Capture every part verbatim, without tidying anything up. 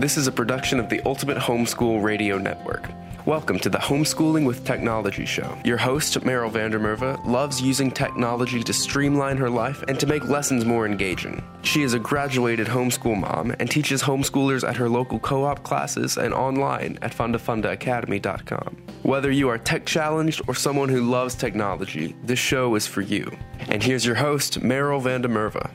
This is a production of the Ultimate Homeschool Radio Network. Welcome to the Homeschooling with Technology show. Your host, Meryl Vandermerve, loves using technology to streamline her life and to make lessons more engaging. She is a graduated homeschool mom and teaches homeschoolers at her local co-op classes and online at funda funda academy dot com. Whether you are tech-challenged or someone who loves technology, this show is for you. And here's your host, Meryl Vandermerve.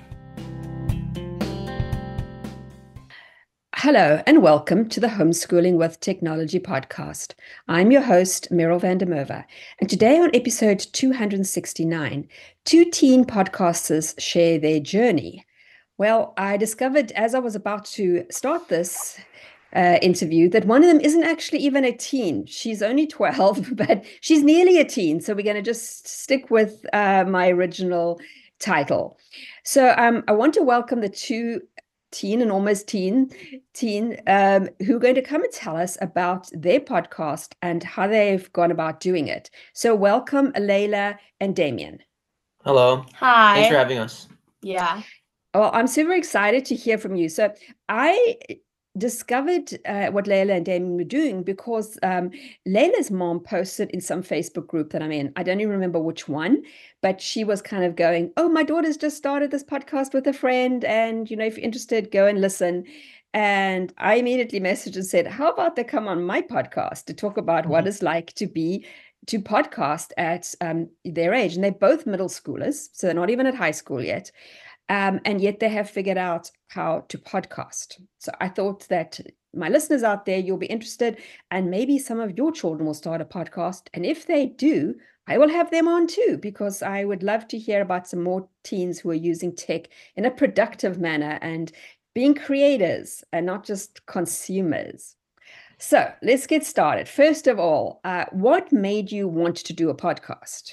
Hello and welcome to the Homeschooling with Technology podcast. I'm your host, Meryl Vandermerve, and today on episode two hundred sixty-nine, two teen podcasters share their journey. Well, I discovered as I was about to start this uh, interview that one of them isn't actually even a teen. She's only twelve, but she's nearly a teen, so we're going to just stick with uh, my original title. So um, I want to welcome the two teen and almost teen, teen um, who are going to come and tell us about their podcast and how they've gone about doing it. So welcome, Layla and Damien. Hello. Hi. Thanks for having us. Yeah. Well, I'm super excited to hear from you. So I discovered uh, what Layla and Damien were doing because um, Layla's mom posted in some Facebook group that I'm in. I don't even remember which one, but she was kind of going, oh, my daughter's just started this podcast with a friend. And, you know, if you're interested, go and listen. And I immediately messaged and said, how about they come on my podcast to talk about mm-hmm. what it's like to be to podcast at um, their age. And they're both middle schoolers, so they're not even at high school yet. Um, and yet they have figured out how to podcast. So I thought that my listeners out there, you'll be interested, and maybe some of your children will start a podcast. And if they do, I will have them on too, because I would love to hear about some more teens who are using tech in a productive manner and being creators and not just consumers. So let's get started. First of all, uh, what made you want to do a podcast?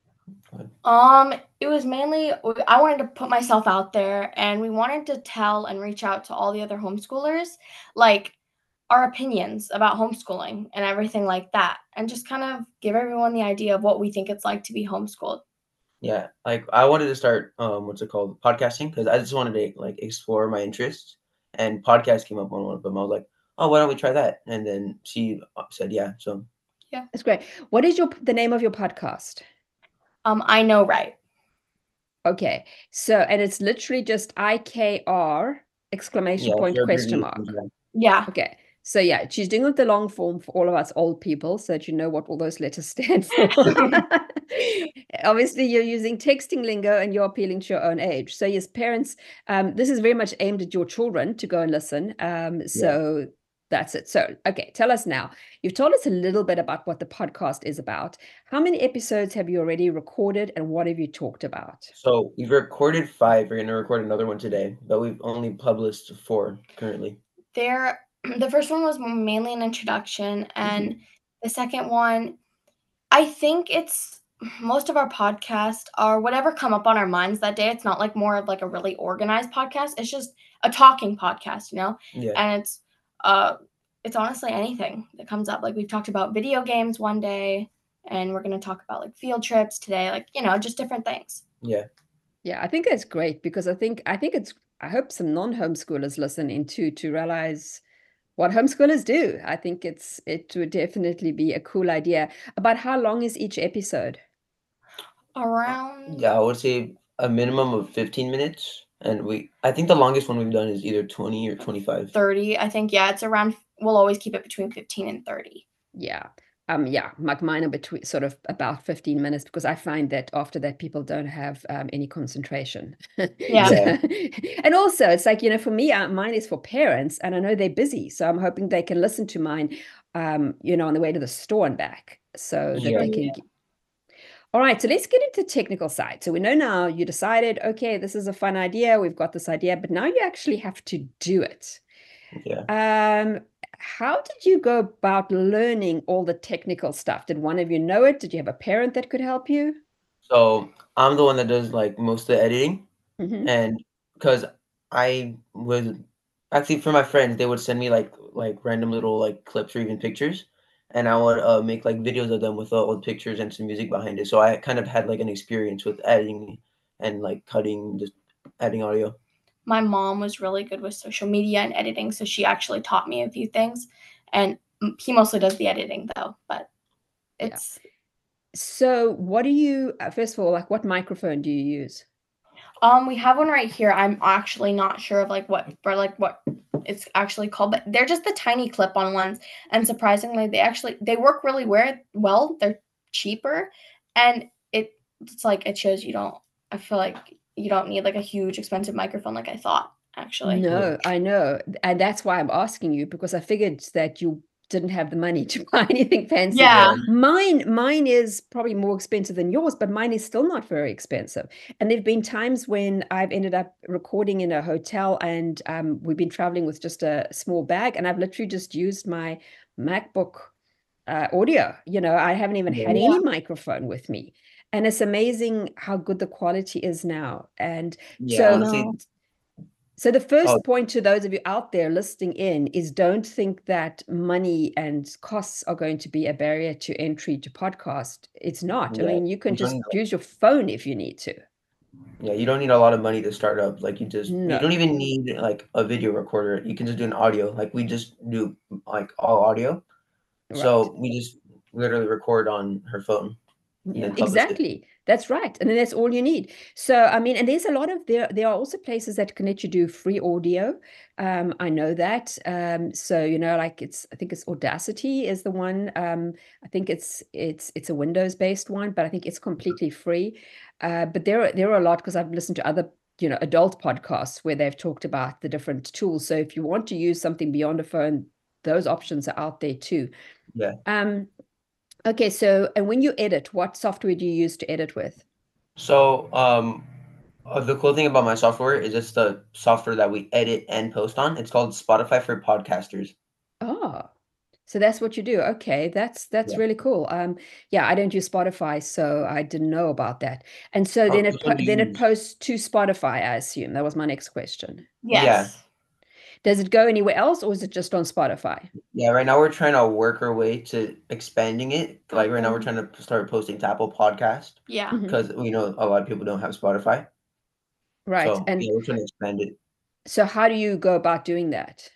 Um, it was mainly, I wanted to put myself out there, and we wanted to tell and reach out to all the other homeschoolers, like our opinions about homeschooling and everything like that, and just kind of give everyone the idea of what we think it's like to be homeschooled. Yeah, like I wanted to start, um, what's it called, podcasting, because I just wanted to like explore my interests, and podcast came up on one of them. I was like, oh, why don't we try that? And then she said, yeah, so. Yeah, that's great. What is your the name of your podcast? Um, I know, right? Okay, so and it's literally just I K R exclamation yeah, point question mark. Yeah. Okay, so yeah, she's doing it the long form for all of us old people, so that you know what all those letters stand for. Obviously, you're using texting lingo and you're appealing to your own age. So yes, parents, um, this is very much aimed at your children to go and listen. Um, so. Yeah. That's it. So, okay, tell us now. You've told us a little bit about what the podcast is about. How many episodes have you already recorded and what have you talked about? So we've recorded five. We're going to record another one today, but we've only published four currently. There, the first one was mainly an introduction, and mm-hmm. the second one, I think it's most of our podcasts are whatever come up on our minds that day. It's not like more of like a really organized podcast. It's just a talking podcast, you know? Yeah. And it's Uh, it's honestly anything that comes up. Like we've talked about video games one day, and we're going to talk about like field trips today, like, you know, just different things. Yeah. Yeah, I think that's great because I think, I think it's, I hope some non-homeschoolers listen in too, to realize what homeschoolers do. I think it's, it would definitely be a cool idea. About how long is each episode? Around. Yeah, I would say a minimum of fifteen minutes. And we, I think the longest one we've done is either twenty or twenty-five. thirty, I think. Yeah, it's around, we'll always keep it between fifteen and thirty. Yeah. Um, yeah, like mine are between sort of about fifteen minutes because I find that after that people don't have um, any concentration. Yeah. So, and also it's like, you know, for me, uh, mine is for parents and I know they're busy. So I'm hoping they can listen to mine, um, you know, on the way to the store and back so that Yeah. they can... Yeah. All right, so let's get into the technical side. So we know now you decided, okay, this is a fun idea. We've got this idea, but now you actually have to do it. Yeah. Um, how did you go about learning all the technical stuff? Did one of you know it? Did you have a parent that could help you? So I'm the one that does like most of the editing. Mm-hmm. And because I would actually, for my friends, they would send me like like random little like clips or even pictures. And I would uh, make like videos of them with uh, old pictures and some music behind it. So I kind of had like an experience with editing and like cutting, just adding audio. my mom was really good with social media and editing, so she actually taught me a few things. And he mostly does the editing though, but it's. Yeah. So what do you, uh, first of all, like what microphone do you use? Um, we have one right here. I'm actually not sure of like what, or like what it's actually called, but they're just the tiny clip-on ones. And surprisingly, they actually, they work really weird, well. They're cheaper, and it, it's like, it shows you don't, I feel like you don't need like a huge expensive microphone like I thought, actually. No, I know. And that's why I'm asking you, because I figured that you didn't have the money to buy anything fancy. Yeah. Mine, mine is probably more expensive than yours, but mine is still not very expensive. And there've been times when I've ended up recording in a hotel, and um, we've been traveling with just a small bag, and I've literally just used my MacBook uh, audio. You know, I haven't even had Yeah. any microphone with me. And it's amazing how good the quality is now. And Yeah, so honestly, No. So the first Oh. point to those of you out there listening in is don't think that money and costs are going to be a barrier to entry to podcast. It's not. I Yeah, mean, you can you don't just need- use your phone if you need to. yeah, you don't need a lot of money to start up. Like you just, No. you don't even need like a video recorder. You can just do an audio. Like we just do like all audio. So Right. we just literally record on her phone. and Yeah, then publish it. exactly. That's right. And then that's all you need. So, I mean, and there's a lot of there, there are also places that can let you do free audio. Um, I know that. Um, so, you know, like it's, I think it's Audacity is the one. Um, I think it's, it's, it's a Windows-based one, but I think it's completely free. Uh, but there are, there are a lot, because I've listened to other, you know, adult podcasts where they've talked about the different tools. So if you want to use something beyond a phone, those options are out there too. Yeah. Um, Okay, so, and when you edit, what software do you use to edit with? So um, uh, the cool thing about my software is it's the software that we edit and post on. It's called Spotify for Podcasters. Oh, so that's what you do. Okay, that's that's Yeah. really cool. Um, yeah, I don't use Spotify, so I didn't know about that. And so Oh, then it which one po- do you then it use? posts to Spotify, I assume. That was my next question. Yes. Does it go anywhere else, or is it just on Spotify? Yeah, right now we're trying to work our way to expanding it. Like right now we're Okay. trying to start posting to Apple Podcast Yeah. Mhm. because we know a lot of people don't have Spotify. Right. So And yeah, we're trying to expand it. so how do you go about doing that?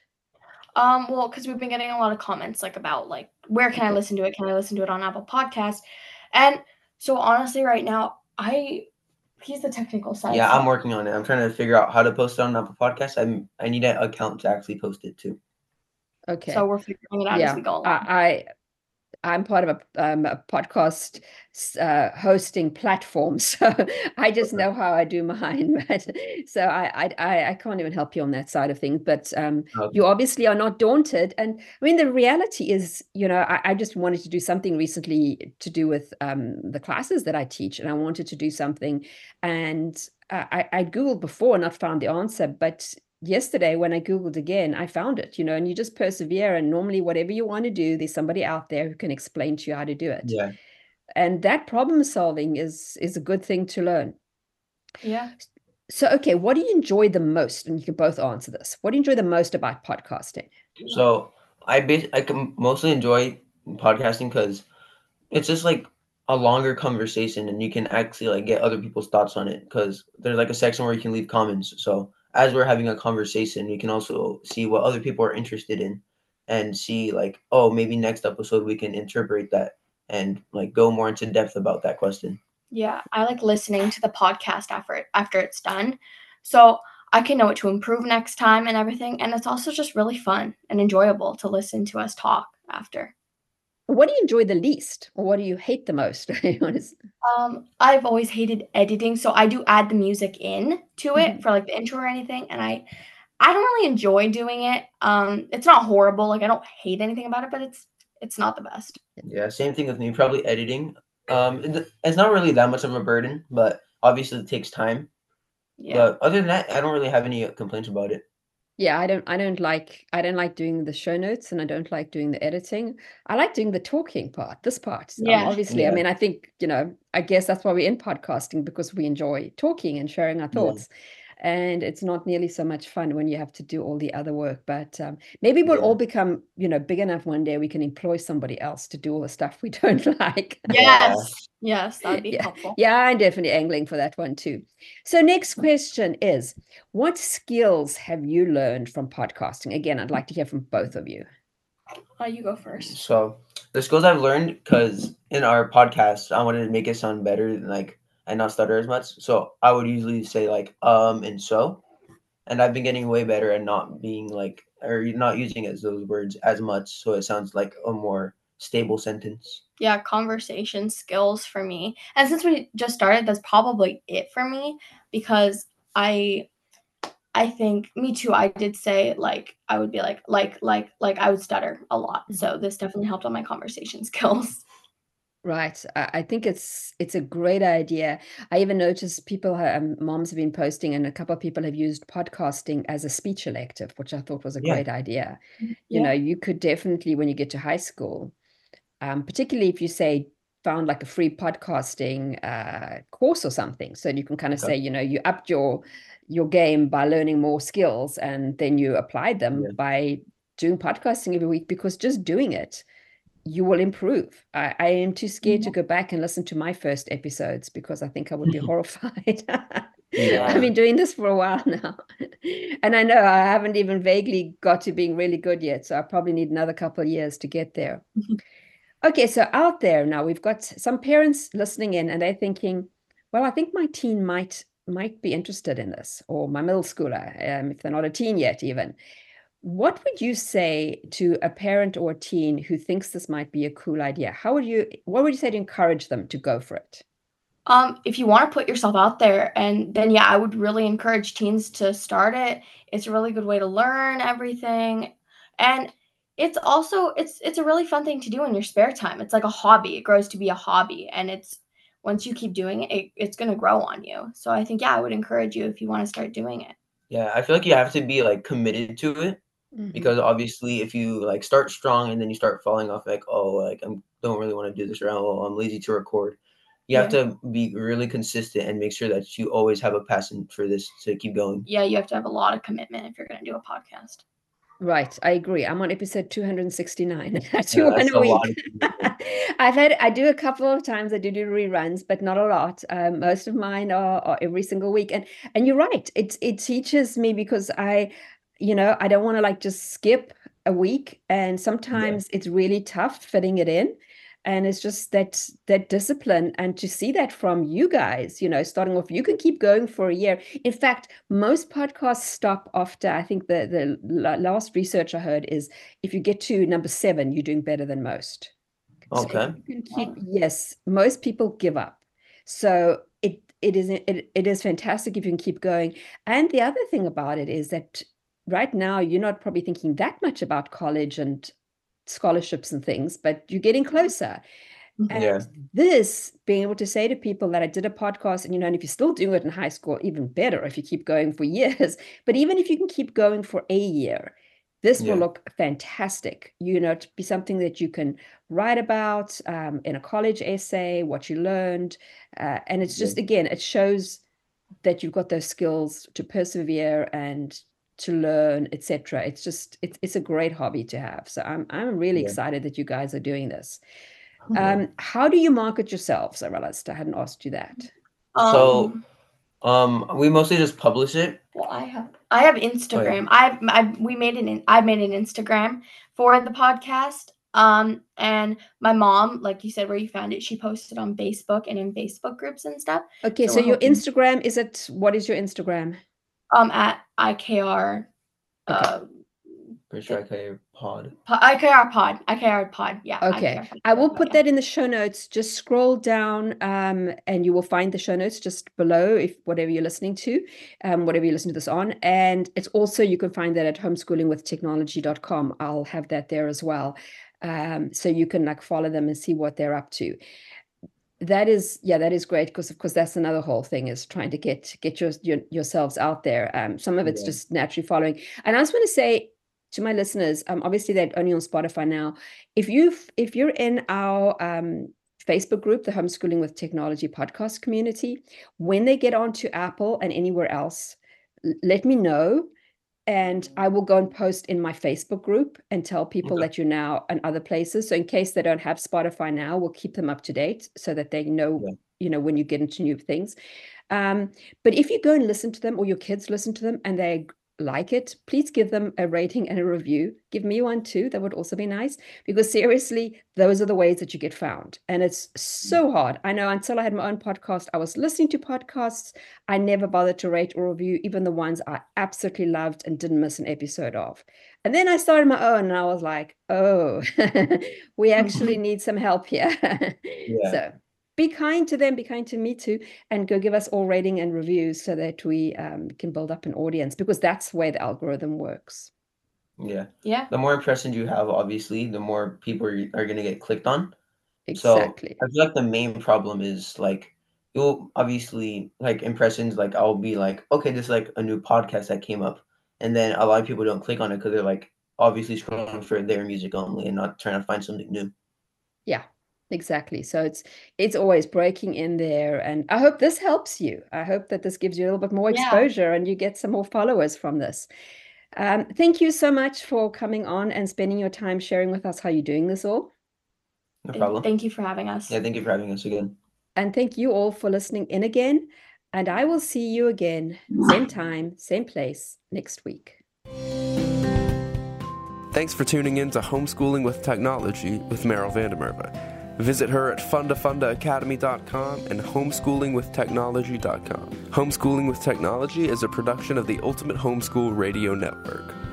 Um, well, because we've been getting a lot of comments like about like where can I Okay. listen to it? Can I listen to it on Apple Podcasts? And so honestly, right now, I he's the technical side. Yeah, so I'm working on it. I'm trying to figure out how to post it on Apple Podcast. I'm I need an account to actually post it too. Okay. So we're figuring it out as Yeah, we go along. I, I I'm part of a, um, a podcast uh, hosting platform, so I just Okay. know how I do mine. But so I, I I can't even help you on that side of things. But um, Okay. you obviously are not daunted. And I mean, the reality is, you know, I, I just wanted to do something recently to do with um, the classes that I teach, and I wanted to do something, and I, I Googled before and not found the answer, but yesterday when I Googled again, I found it, you know, and you just persevere. And normally, whatever you want to do, there's somebody out there who can explain to you how to do it. Yeah. And that problem solving is is a good thing to learn. Yeah. So, okay, what do you enjoy the most? And you can both answer this. What do you enjoy the most about podcasting? So I bas- I can mostly enjoy podcasting because it's just like a longer conversation and you can actually like get other people's thoughts on it because there's like a section where you can leave comments. So as we're having a conversation, we can also see what other people are interested in and see like, oh, maybe next episode we can interpret that and like go more into depth about that question. Yeah, I like listening to the podcast after it, after it's done. So I can know what to improve next time and everything. And it's also just really fun and enjoyable to listen to us talk after. What do you enjoy the least, or what do you hate the most? Honest- Um, I've always hated editing, so I do add the music in to it Mhm. for like the intro or anything, and I I don't really enjoy doing it. Um, it's not horrible, like I don't hate anything about it, but it's it's not the best. Yeah, same thing with me. Probably editing. Um, it- it's not really that much of a burden, but obviously it takes time. Yeah. But other than that, I don't really have any complaints about it. Yeah, I don't I don't like I don't like doing the show notes, and I don't like doing the editing. I like doing the talking part, this part. Um, Yeah. obviously, I Yeah. mean, I think, you know, I guess that's why we're in podcasting, because we enjoy talking and sharing our Yeah. thoughts. and it's not nearly so much fun when you have to do all the other work. But um, maybe we'll Yeah. all become, you know, big enough one day we can employ somebody else to do all the stuff we don't like. Yes. Yes, that'd be Yeah, helpful. yeah, I'm definitely angling for that one too. So next question is, what skills have you learned from podcasting? Again, I'd like to hear from both of you. Uh, you go first. So the skills I've learned, because in our podcast, I wanted to make it sound better and like and not stutter as much. So I would usually say like um and so, and I've been getting way better at not being like or not using as those words as much, so it sounds like a more stable sentence. Yeah, conversation skills for me. And since we just started, that's probably it for me, because I I think me too. I did say like I would be like like like like I would stutter a lot. So this definitely helped on my conversation skills. Right. I I think it's it's a great idea. I even noticed people, ha- um, moms have been posting, and a couple of people have used podcasting as a speech elective, which I thought was a Yeah. great idea. You Yeah. know, you could definitely, when you get to high school, um, particularly if you say found like a free podcasting uh, course or something, so you can kind of Okay. say, you know, you upped your your game by learning more skills, and then you applied them Yeah. by doing podcasting every week, because just doing it, you will improve. I, I am too scared to go back and listen to my first episodes because I think I would be horrified. Yeah. I've been doing this for a while now. And I know I haven't even vaguely got to being really good yet. So I probably need another couple of years to get there. Okay, so out there now, we've got some parents listening in, and they're thinking, well, I think my teen might might be interested in this, or my middle schooler, um, if they're not a teen yet even. What would you say to a parent or a teen who thinks this might be a cool idea? How would you, what would you say to encourage them to go for it? Um, if you want to put yourself out there, and then yeah, I would really encourage teens to start it. It's a really good way to learn everything. And it's also it's it's a really fun thing to do in your spare time. It's like a hobby. It grows to be a hobby. And it's once you keep doing it, it it's gonna grow on you. So I think yeah, I would encourage you if you want to start doing it. Yeah, I feel like you have to be like committed to it, Mhm. because obviously if you like start strong and then you start falling off, like oh like I don't really want to do this, or oh I'm lazy to record, you have Yeah. to be really consistent and make sure that you always have a passion for this to keep going. Yeah, you have to have a lot of commitment if you're gonna do a podcast. Right, I agree. I'm on episode two hundred sixty-nine. I Yeah, do one that's a a lot week. of commitment. I've had, I do a couple of times. I do do reruns, but not a lot. Um, most of mine are, are every single week. And and you're right. It it teaches me, because I, you know, I don't want to like just skip a week. And sometimes it's really tough fitting it in. And it's just that that discipline, and to see that from you guys, you know, starting off, you can keep going for a year. In fact, most podcasts stop after, I think the the la- last research I heard is if you get to number seven, you're doing better than most. So if Okay. you can keep, yes, most people give up. So it it is it, it is fantastic if you can keep going. And the other thing about it is that right now you're not probably thinking that much about college and scholarships and things, but you're getting closer. And Yeah. this, being able to say to people that I did a podcast, and you know, and if you're still doing it in high school, even better if you keep going for years. But even if you can keep going for a year, this will Yeah. look fantastic. You know, to be something that you can write about um, in a college essay, what you learned. Uh, and it's just, again, it shows that you've got those skills to persevere and to learn, et cetera. It's just, it's, it's a great hobby to have. So I'm, I'm really Yeah. excited that you guys are doing this. Yeah. Um, how do you market yourselves? I realized I hadn't asked you that. So Um, um we mostly just publish it. well, I have I have Instagram. I've I we made an in- I made an Instagram for the podcast. Um, and my mom, like you said, where you found it, she posted on Facebook and in Facebook groups and stuff. Okay, So so we're your hoping- Instagram, is it, what is your Instagram? Um, at I K R, uh, Pretty sure I call it pod. po- I K R pod, I K R pod, yeah. Okay, I K R I will pod, put yeah. that in the show notes. Just scroll down um, and you will find the show notes just below, if whatever you're listening to, um, whatever you listen to this on. And it's also, you can find that at homeschooling with technology dot com. I'll have that there as well. Um, so you can like follow them and see what they're up to. That is, yeah, that is great, because of course that's another whole thing, is trying to get get your, your yourselves out there. Um, some of it's Yeah. just naturally following. And I just want to say to my listeners, um, obviously they're only on Spotify now. If you if you're in our um Facebook group, the Homeschooling with Technology podcast community, when they get onto Apple and anywhere else, let me know. And I will go and post in my Facebook group and tell people Okay. that you're now in other places. So in case they don't have Spotify now, we'll keep them up to date so that they know, Yeah. you know, when you get into new things. Um, but if you go and listen to them, or your kids listen to them and they like it, please give them a rating and a review. Give me one too. That would also be nice, because seriously, those are the ways that you get found. And it's so hard. I know until I had my own podcast, I was listening to podcasts. I never bothered to rate or review, even the ones I absolutely loved and didn't miss an episode of. And then I started my own and I was like, oh, we actually need some help here. Yeah. So be kind to them, be kind to me too, and go give us all rating and reviews so that we um, can build up an audience, because that's the way the algorithm works. Yeah. Yeah. The more impressions you have, obviously, the more people are, are going to get clicked on. Exactly. So I feel like the main problem is like, you'll obviously like impressions, like I'll be like, okay, this is like a new podcast that came up. And then a lot of people don't click on it because they're like obviously scrolling for their music only and not trying to find something new. Yeah, exactly. So it's it's always breaking in there. And I hope this helps you. I hope that this gives you a little bit more Yeah. exposure and you get some more followers from this. Um, thank you so much for coming on and spending your time sharing with us how you're doing this all. No Thank- problem. Thank you for having us. Yeah, thank you for having us again. And thank you all for listening in again. And I will see you again, same time, same place, next week. Thanks for tuning in to Homeschooling with Technology with Meryl Vandermerve. Visit her at funda funda academy dot com and homeschooling with technology dot com. Homeschooling with Technology is a production of the Ultimate Homeschool Radio Network.